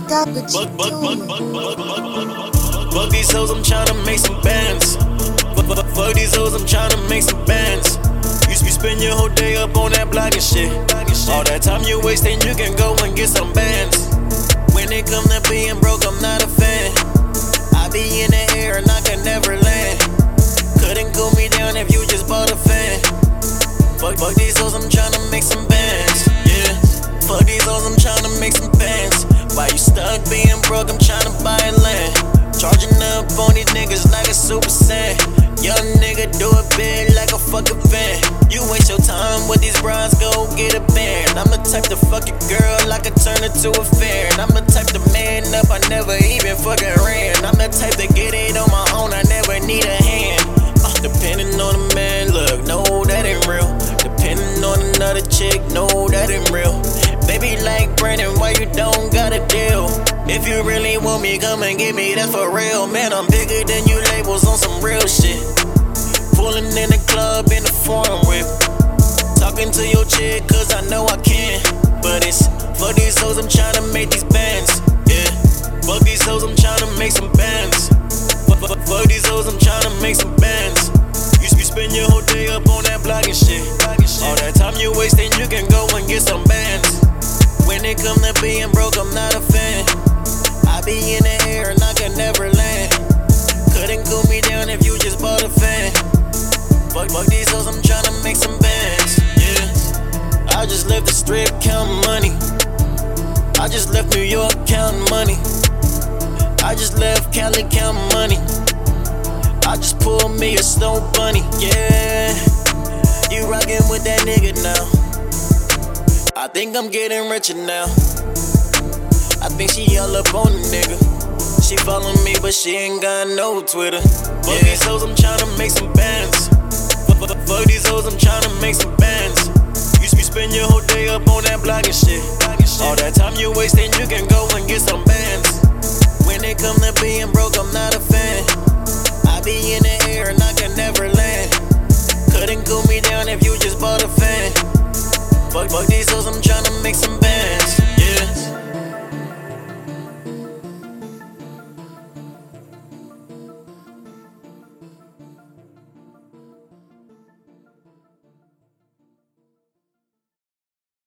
Fuck these hoes, I'm tryna make some bands. Fuck these hoes, I'm tryna make some bands. You spend your whole day up on that block and shit. All that time you wasting, you can go and get some bands. When it come to being broke, I'm not a fan. I be in the air and I can never land. Couldn't cool me down if you just bought a fan. Fuck these hoes, I'm tryna make some bands. Yeah. Fuck these hoes, I'm tryna make some bands. Why you stuck being broke? I'm tryna buy land. Charging up on these niggas like a super saiyan. Young nigga do it big like a fucking van. You waste your time with these bras, go get a band. I'm the type to fuck a girl, I can turn her to a fan. I'm the type to man up, I never even fucking ran. I'm the type to get it on my own, I never need a hand. Depending on the man, look, no, that ain't real. Depending on another chick, no, that ain't real. Baby like Brandon, why you don't got a deal? If you really want me, come and get me, that's for real. Man, I'm bigger than you labels on some real shit. Pulling in the club in the foreign whip. Talking to your chick, cause I know I can. But it's for these hoes, I'm tryna make these bands. Yeah, fuck these hoes, I'm tryna make some bands. Fuck these hoes, I'm tryna make some bands. You spend your whole day up on that block and shit. All that time you wasting, you can go and get some bands. When it come to being broke, I'm not a fan. I be in the air and I can never land. Couldn't cool me down if you just bought a fan. Fuck these hoes, I'm tryna make some bands. Yeah, I just left the strip counting money. I just left New York counting money. I just left Cali counting money. I just pulled me a snow bunny. Yeah, you rockin' with that nigga now. I think I'm getting richer now. I think she all up on the nigga. She follow me, but she ain't got no Twitter. Fuck these hoes, I'm tryna make some bands. Fuck these hoes, I'm tryna make some bands. You spend your whole day up on that block and shit. All that time you wasting, you can go and get some bands. When it come to being broke, I'm not a fan. I be in the air and I can never land. Couldn't cool me down if you just bought a fan. Fuck these hoes, I'm tryna make some bands.